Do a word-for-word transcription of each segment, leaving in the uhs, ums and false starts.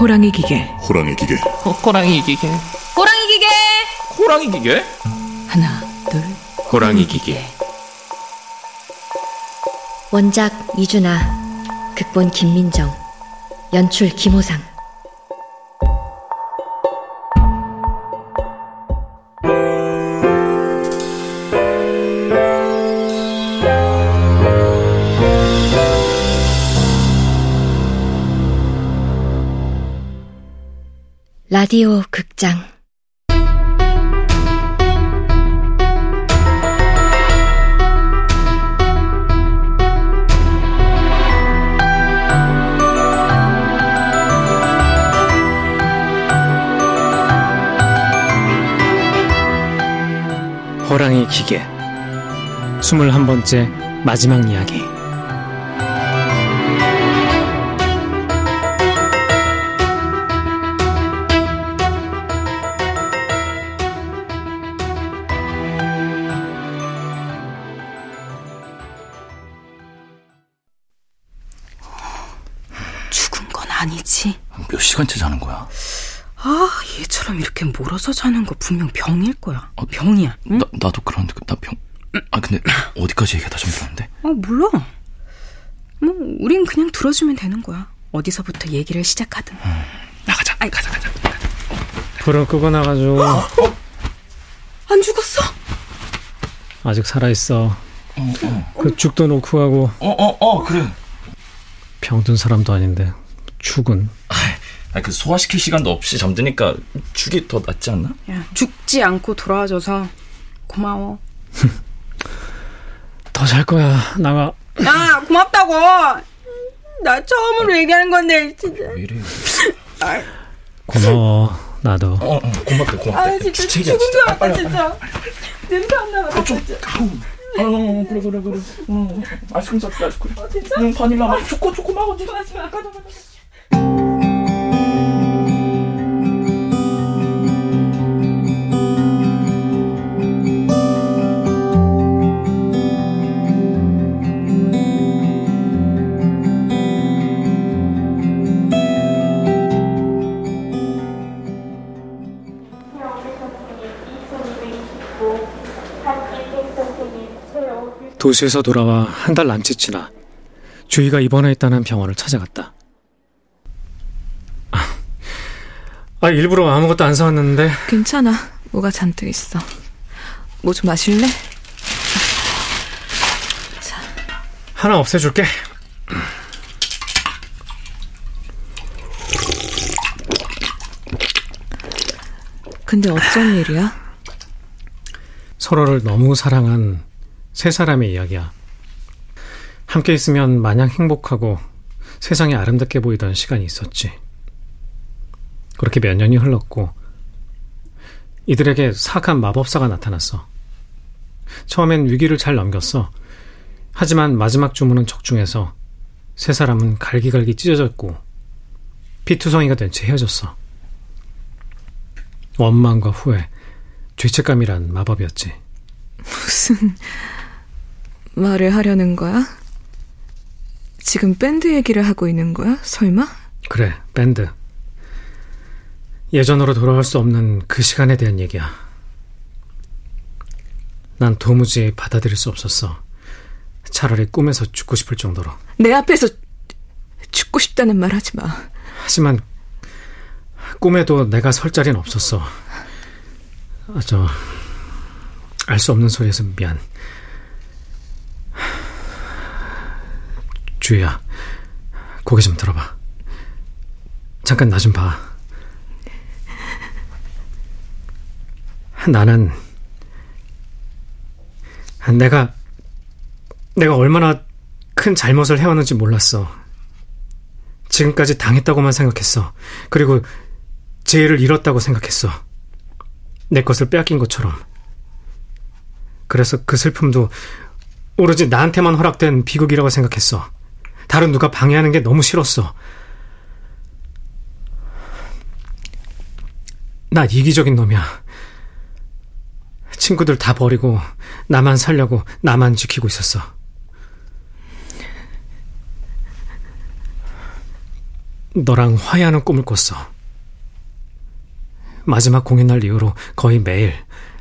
호랑이 기계. 호랑이 기계. 호, 호랑이 기계. 호랑이 기계. 호랑이 기계. 하나, 둘. 호랑이 기계. 원작 이준아, 극본 김민정, 연출 김호상. 라디오 극장 호랑이 기계 스물한 번째 마지막 이야기. 죽은 건 아니지? 몇 시간째 자는 거야? 아, 얘처럼 이렇게 몰아서 자는 거 분명 병일 거야. 어, 병이야. 응? 나, 나도 그런데 나 병... 아 근데 어디까지 얘기하다 좀 들었는데? 아, 몰라. 뭐 우린 그냥 들어주면 되는 거야. 어디서부터 얘기를 시작하든. 음, 나가자. 아이, 가자 가자. 불을 끄고 나가죠. 어? 어? 안 죽었어? 아직 살아있어. 어, 어. 그 죽도 놓고 가고. 어어어 어, 어, 그래. 병든 사람도 아닌데 죽은. 아, 그 소화시킬 시간도 없이 잠드니까 죽이 더 낫지 않나? 야, 죽지 않고 돌아와줘서 고마워. 더 잘 거야. 나가. 야, 고맙다고. 나 처음으로 얘기하는 건데 진짜. 왜 이래? 고마워. 나도. 어, 어 고맙다 고맙다. 아, 진짜 죽은 줄 알았다 진짜. 냄새 안 나나. 아, 좀. 어, 그래 그래 그래. 어, 아이스크림 샀다 아이스크림. 아, 진짜? 응, 바닐라 맛. 초코 초코 맛 언제? 하지 마. 아까도 그래. 도시에서 돌아와 한 달 남짓 지나 주희가 입원해 있다는 병원을 찾아갔다. 아, 아 일부러 아무것도 안 사왔는데. 괜찮아. 뭐가 잔뜩 있어. 뭐 좀 마실래? 자. 하나 없애줄게. 근데 어쩐 일이야? 서로를 너무 사랑한 세 사람의 이야기야. 함께 있으면 마냥 행복하고 세상이 아름답게 보이던 시간이 있었지. 그렇게 몇 년이 흘렀고 이들에게 사악한 마법사가 나타났어. 처음엔 위기를 잘 넘겼어. 하지만 마지막 주문은 적중해서 세 사람은 갈기갈기 찢어졌고 피투성이가 된 채 헤어졌어. 원망과 후회, 죄책감이란 마법이었지. 무슨 말을 하려는 거야? 지금 밴드 얘기를 하고 있는 거야? 설마? 그래, 밴드. 예전으로 돌아갈 수 없는 그 시간에 대한 얘기야. 난 도무지 받아들일 수 없었어. 차라리 꿈에서 죽고 싶을 정도로. 내 앞에서 죽고 싶다는 말 하지 마. 하지만 꿈에도 내가 설 자리는 없었어. 아, 저... 알 수 없는 소리에서 미안. 주희야, 고개 좀 들어봐. 잠깐 나 좀 봐. 나는 내가 내가 얼마나 큰 잘못을 해왔는지 몰랐어. 지금까지 당했다고만 생각했어. 그리고 지혜를 잃었다고 생각했어. 내 것을 빼앗긴 것처럼. 그래서 그 슬픔도 오로지 나한테만 허락된 비극이라고 생각했어. 다른 누가 방해하는 게 너무 싫었어. 나 이기적인 놈이야. 친구들 다 버리고 나만 살려고 나만 지키고 있었어. 너랑 화해하는 꿈을 꿨어. 마지막 공연날 이후로 거의 매일.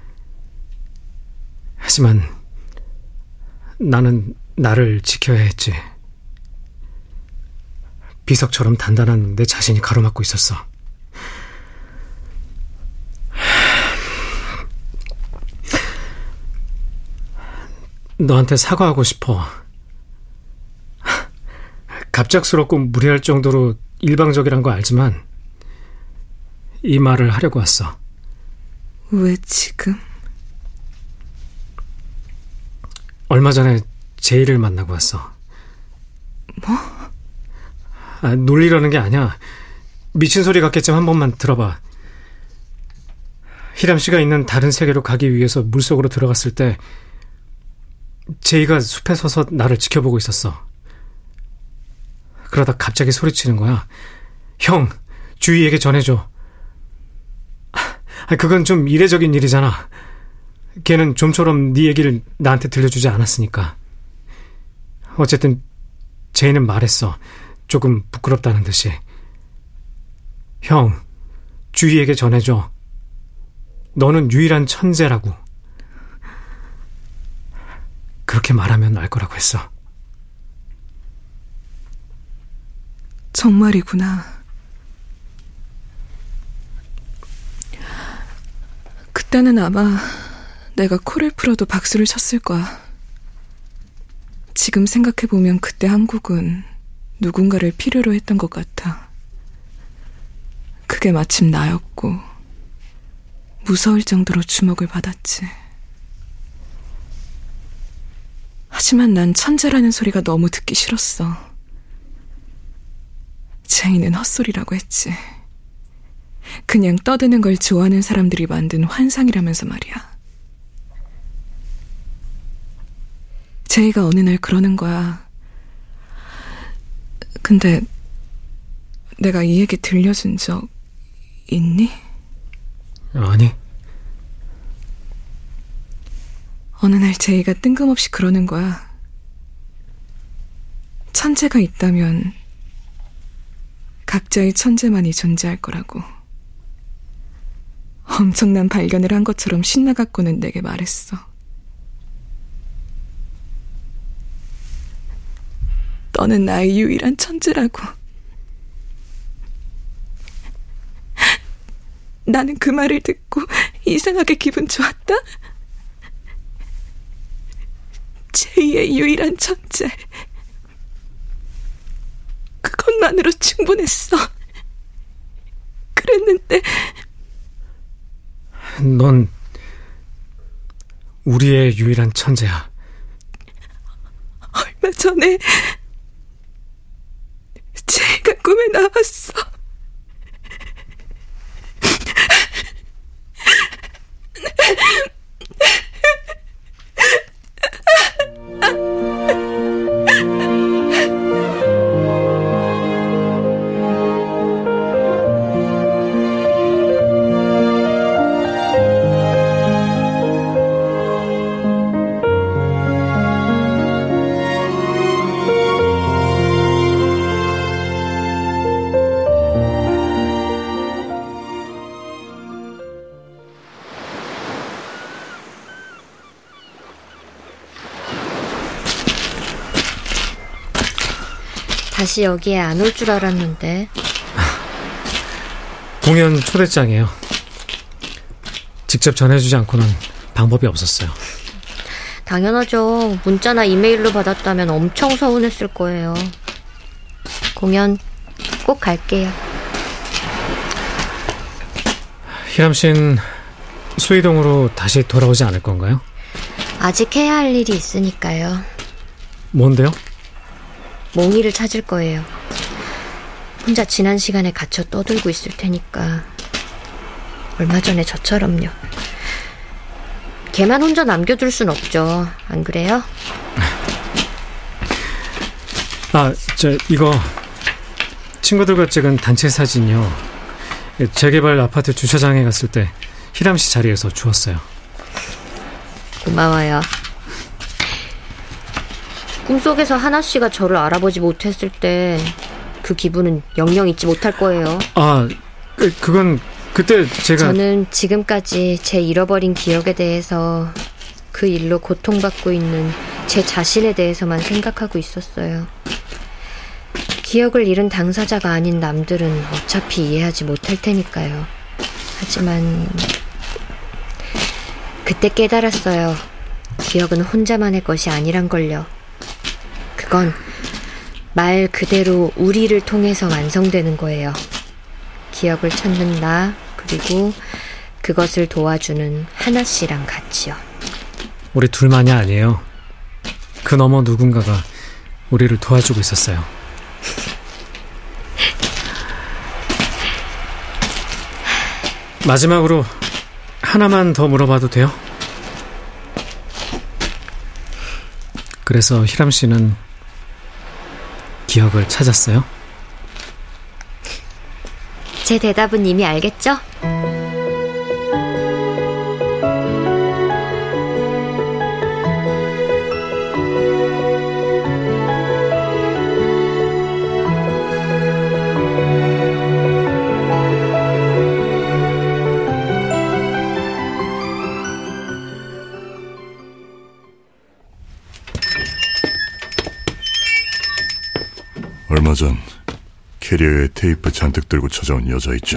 하지만 나는 나를 지켜야 했지. 비석처럼 단단한 내 자신이 가로막고 있었어. 너한테 사과하고 싶어. 갑작스럽고 무리할 정도로 일방적이란 거 알지만 이 말을 하려고 왔어. 왜 지금? 얼마 전에 제이를 만나고 왔어. 뭐? 아, 놀리려는 게 아니야. 미친 소리 같겠지만 한 번만 들어봐. 희람 씨가 있는 다른 세계로 가기 위해서 물속으로 들어갔을 때 제이가 숲에 서서 나를 지켜보고 있었어. 그러다 갑자기 소리치는 거야. 형, 주희에게 전해줘. 아, 그건 좀 이례적인 일이잖아. 걔는 좀처럼 네 얘기를 나한테 들려주지 않았으니까. 어쨌든 제이는 말했어. 조금 부끄럽다는 듯이. 형, 주희에게 전해줘. 너는 유일한 천재라고. 그렇게 말하면 알 거라고 했어. 정말이구나. 그때는 아마 내가 코를 풀어도 박수를 쳤을 거야. 지금 생각해보면 그때 한국은 누군가를 필요로 했던 것 같아. 그게 마침 나였고 무서울 정도로 주목을 받았지. 하지만 난 천재라는 소리가 너무 듣기 싫었어. 제이는 헛소리라고 했지. 그냥 떠드는 걸 좋아하는 사람들이 만든 환상이라면서 말이야. 제이가 어느 날 그러는 거야. 근데 내가 이 얘기 들려준 적 있니? 아니. 어느 날 제이가 뜬금없이 그러는 거야. 천재가 있다면 각자의 천재만이 존재할 거라고. 엄청난 발견을 한 것처럼 신나갖고는 내게 말했어. 너는 나의 유일한 천재라고. 나는 그 말을 듣고 이상하게 기분 좋았다. 제이의 유일한 천재. 그것만으로 충분했어. 그랬는데 넌 우리의 유일한 천재야. 얼마 전에 제이가 꿈에 나왔어. 다시 여기에 안 올 줄 알았는데. 공연 초대장이에요. 직접 전해주지 않고는 방법이 없었어요. 당연하죠. 문자나 이메일로 받았다면 엄청 서운했을 거예요. 공연 꼭 갈게요. 희람 씨는 수의동으로 다시 돌아오지 않을 건가요? 아직 해야 할 일이 있으니까요. 뭔데요? 몽이를 찾을 거예요. 혼자 지난 시간에 갇혀 떠들고 있을 테니까. 얼마 전에 저처럼요. 걔만 혼자 남겨둘 순 없죠. 안 그래요? 아, 저 이거 친구들과 찍은 단체 사진이요. 재개발 아파트 주차장에 갔을 때 희람 씨 자리에서 주웠어요. 고마워요. 꿈속에서 하나씨가 저를 알아보지 못했을 때 그 기분은 영영 잊지 못할 거예요. 아, 그, 그건 그때 제가... 저는 지금까지 제 잃어버린 기억에 대해서 그 일로 고통받고 있는 제 자신에 대해서만 생각하고 있었어요. 기억을 잃은 당사자가 아닌 남들은 어차피 이해하지 못할 테니까요. 하지만 그때 깨달았어요. 기억은 혼자만의 것이 아니란 걸요. 그건 말 그대로 우리를 통해서 완성되는 거예요. 기억을 찾는 나, 그리고 그것을 도와주는 하나 씨랑 같이요. 우리 둘만이 아니에요. 그 너머 누군가가 우리를 도와주고 있었어요. 마지막으로 하나만 더 물어봐도 돼요? 그래서 희람 씨는 기억을 찾았어요? 제 대답은 이미 알겠죠? 얼마 전 캐리어에 테이프 잔뜩 들고 찾아온 여자 있죠.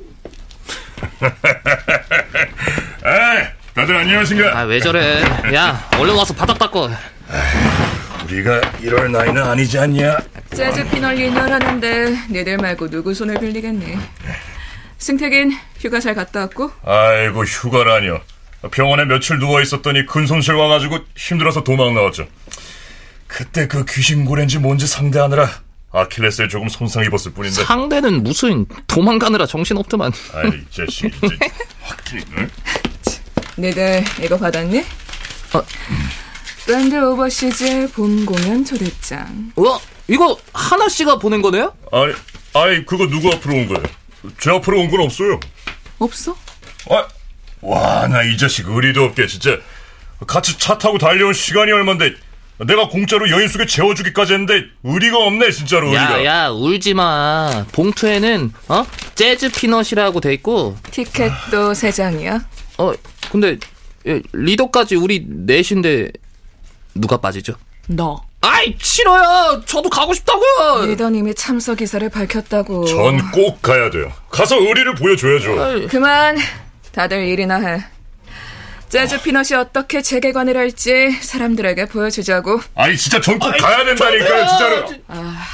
아, 다들 안녕하신가? 아, 왜 저래? 야, 얼른 와서 바닥 닦어. 아, 우리가 이럴 나이는 아니지 않냐? 재즈 피널리널 하는데 니들 말고 누구 손을 빌리겠니? 승택인 휴가 잘 갔다 왔고? 아이고, 휴가라뇨. 병원에 며칠 누워있었더니 근손실 와가지고 힘들어서 도망 나왔죠. 그때 그 귀신고래인지 뭔지 상대하느라 아킬레스에 조금 손상 입었을 뿐인데. 상대는 무슨, 도망가느라 정신없더만. 아이, 이 자식 이제 확실히. 니들 이거 받았니? 어. 밴드 오버시즈의 봄 공연 초대장. 어? 이거 하나씨가 보낸 거네요? 아니, 아니 그거 누구 앞으로 온 거예요? 제 앞으로 온 건 없어요. 없어? 아, 와, 나 이 자식 의리도 없게 진짜. 같이 차 타고 달려온 시간이 얼만데 내가 공짜로 여인 속에 재워주기까지 했는데 의리가 없네, 진짜로. 의리가. 야, 야, 울지마. 봉투에는 어? 재즈 피넛이라고 돼 있고 티켓도 세 장이야. 어, 근데 리더까지 우리 넷인데 누가 빠지죠? 너. 아이, 싫어요. 저도 가고 싶다고요. 리더님이 참석 의사를 밝혔다고. 전 꼭 가야 돼요. 가서 의리를 보여줘야죠. 아이. 그만. 다들 일이나 해. 재즈 피넛이 어떻게 재개관을 할지 사람들에게 보여주자고. 아니, 진짜 전 꼭 가야 된다니까요, 진짜로. 아...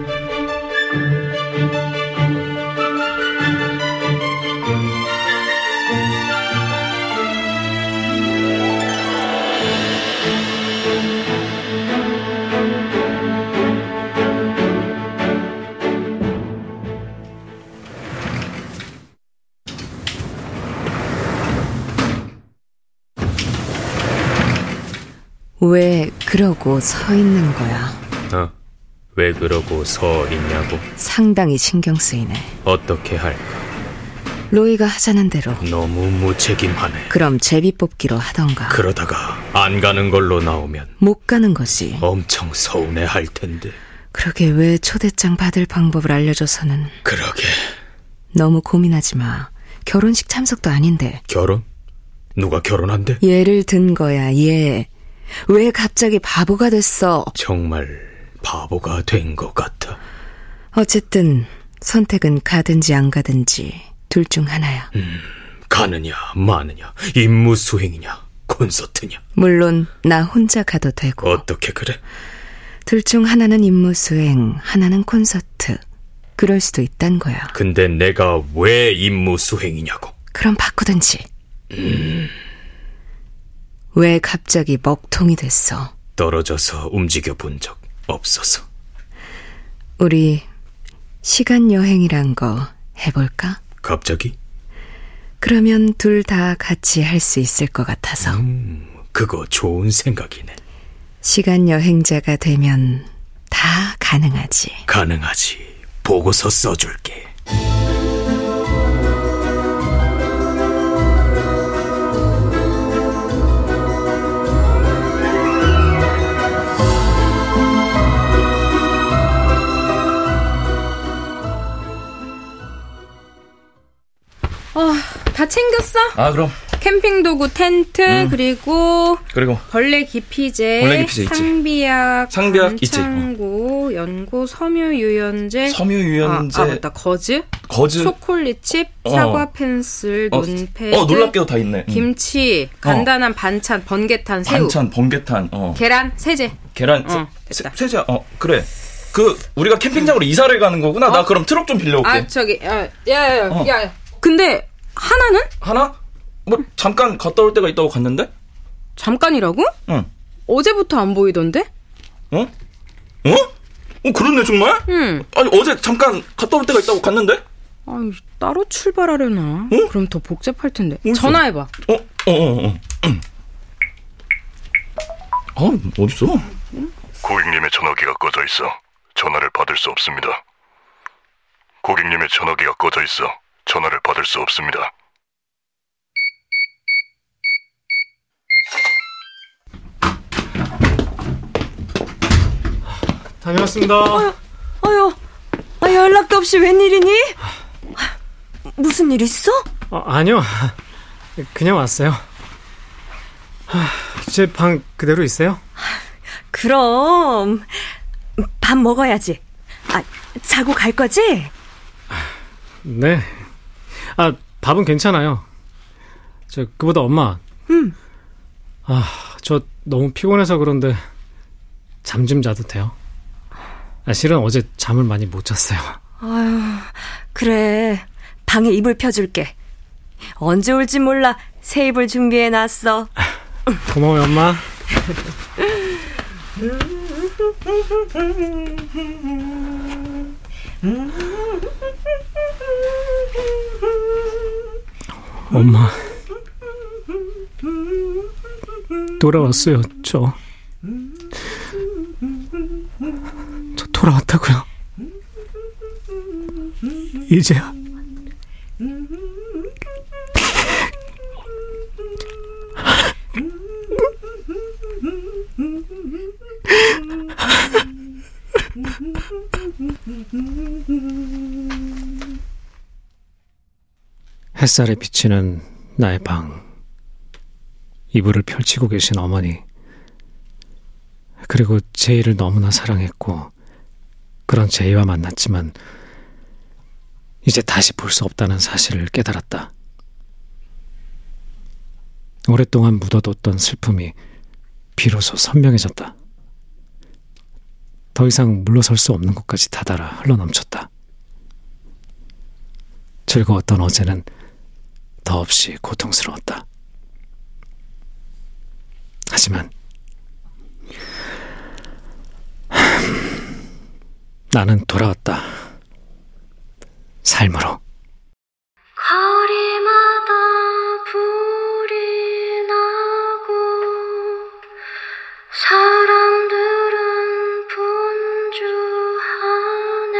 왜 그러고 서 있는 거야? 어? 왜 그러고 서 있냐고? 상당히 신경 쓰이네. 어떻게 할까? 로이가 하자는 대로. 너무 무책임하네. 그럼 제비 뽑기로 하던가. 그러다가 안 가는 걸로 나오면 못 가는 거지. 엄청 서운해할 텐데. 그러게 왜 초대장 받을 방법을 알려줘서는. 그러게. 너무 고민하지 마. 결혼식 참석도 아닌데. 결혼? 누가 결혼한대? 얘를 든 거야, 얘. 왜 갑자기 바보가 됐어? 정말 바보가 된 것 같아. 어쨌든 선택은 가든지 안 가든지 둘 중 하나야. 음, 가느냐 마느냐, 임무 수행이냐 콘서트냐. 물론 나 혼자 가도 되고. 어떻게 그래? 둘 중 하나는 임무 수행, 하나는 콘서트. 그럴 수도 있단 거야. 근데 내가 왜 임무 수행이냐고. 그럼 바꾸든지. 음... 왜 갑자기 먹통이 됐어? 떨어져서 움직여 본 적 없어서. 우리 시간 여행이란 거 해볼까? 갑자기? 그러면 둘 다 같이 할 수 있을 것 같아서. 음, 그거 좋은 생각이네. 시간 여행자가 되면 다 가능하지. 가능하지. 보고서 써줄게. 챙겼어? 아, 그럼. 캠핑 도구, 텐트, 음. 그리고 그리고 벌레 기피제, 벌레 기피제 상비약, 상비약 있지. 창고, 어. 연고, 섬유 유연제, 섬유 유연제, 아, 아 맞다, 거즈, 거즈, 초콜릿 칩, 어. 사과 펜슬, 어. 논패드, 어, 놀랍게도 다 있네. 김치, 간단한 어. 반찬, 번개탄, 새우, 반찬, 번개탄, 어. 계란, 세제, 계란, 어, 세, 세제, 어, 그래. 그 우리가 캠핑장으로 음. 이사를 가는 거구나. 어? 나 그럼 트럭 좀 빌려올게. 아, 저기, 야, 야, 야, 어. 야, 근데 하나는? 하나? 뭐 잠깐 갔다 올 때가 있다고 갔는데? 잠깐이라고? 응. 어제부터 안 보이던데? 어? 어? 어, 그렇네 정말? 응. 아니 어제 잠깐 갔다 올 때가 있다고 갔는데? 아니 따로 출발하려나? 응? 그럼 더 복잡할 텐데. 어딨어? 전화해봐. 어? 어? 어? 어? 응. 아, 어딨어? 고객님의 전화기가 꺼져 있어 전화를 받을 수 없습니다. 고객님의 전화기가 꺼져 있어 전화를 받을 수 없습니다. 다녀왔습니다. 어휴, 어휴, 아, 연락도 없이 웬일이니? 무슨 일 있어? 어, 아니요, 그냥 왔어요. 제 방 그대로 있어요? 그럼 밥 먹어야지. 아, 자고 갈 거지? 네. 아, 밥은 괜찮아요. 저 그보다 엄마. 음. 아, 저 너무 피곤해서 그런데 잠 좀 자도 돼요? 아, 실은 어제 잠을 많이 못 잤어요. 아유, 그래. 방에 이불 펴줄게. 언제 올지 몰라 새 이불 준비해놨어. 고마워요, 엄마. 엄마, 돌아왔어요. 저 저 돌아왔다고요. 이제야. 햇살에 비치는 나의 방, 이불을 펼치고 계신 어머니, 그리고 제이를 너무나 사랑했고 그런 제이와 만났지만 이제 다시 볼 수 없다는 사실을 깨달았다. 오랫동안 묻어뒀던 슬픔이 비로소 선명해졌다. 더 이상 물러설 수 없는 곳까지 다다라 흘러넘쳤다. 즐거웠던 어제는 더없이 고통스러웠다. 하지만 나는 돌아왔다. 삶으로. 거리마다 불이 나고 사람들은 분주하네.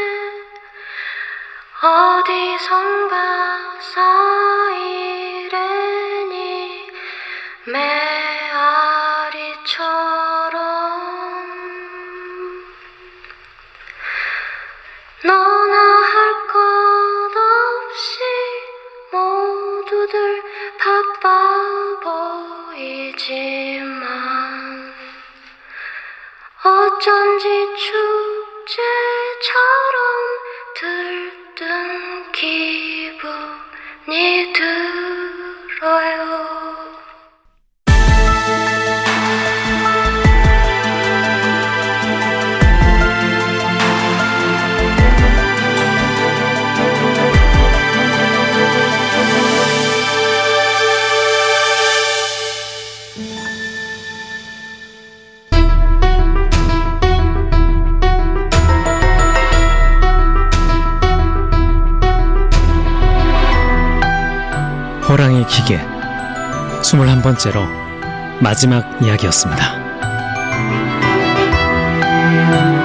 어디선가 사이렌이 메아리처럼 너나 할 것 없이 모두들 바빠 보이지만 어쩐지 축제처럼 들뜬 기분이 들어요. 호랑이 기계 스물한 번째로 마지막 이야기였습니다.